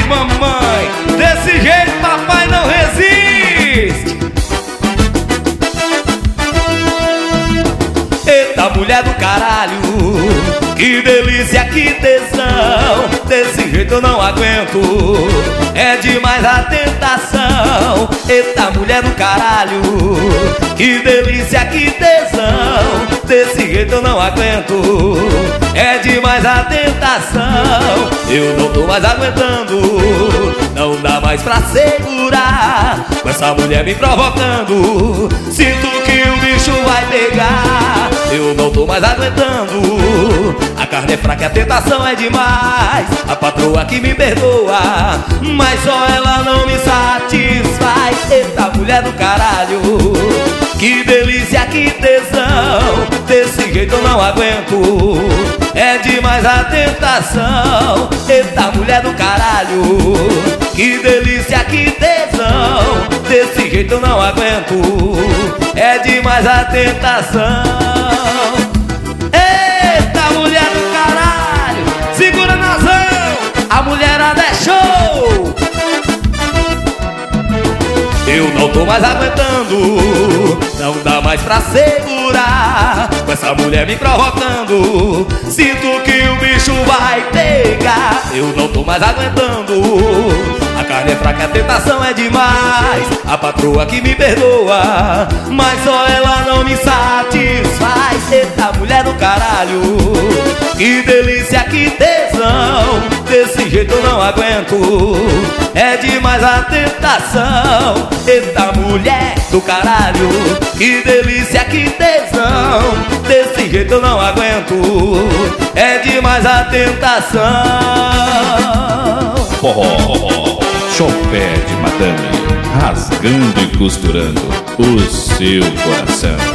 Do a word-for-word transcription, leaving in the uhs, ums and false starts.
mamãe, desse jeito papai não resiste. Eita mulher do caralho, que delícia, que tesão, desse jeito eu não aguento, é demais a tentação. Eita mulher do caralho, que delícia, que tesão, desse jeito eu não aguento, é demais a tentação. Eu não tô mais aguentando, não dá mais pra segurar, com essa mulher me provocando, sinto que o bicho vai pegar. Eu não tô mais aguentando, a carne é fraca, a tentação é demais. A patroa que me perdoa, mas só ela não me satisfaz. Eita mulher do caralho, que delícia, que tesão, desse jeito eu não aguento, é demais a tentação. Eita mulher do caralho, que delícia, que tesão, desse jeito eu não aguento, é demais a tentação. Eita mulher do caralho, segura nazão, a mulherada é show. Eu não tô mais aguentando, não dá mais pra segurar, com essa mulher me provocando, sinto que o bicho vai pegar. Eu não tô mais aguentando, a carne é fraca, a tentação é demais. A patroa que me perdoa, mas só ela não me satisfaz. Eita mulher do caralho, que delícia, que tesão, desse jeito eu não aguento, é demais a tentação. Eita mulher do caralho, que delícia, que tesão, desse jeito eu não aguento, é demais a tentação. Forró, chopé de madame, rasgando e costurando o seu coração.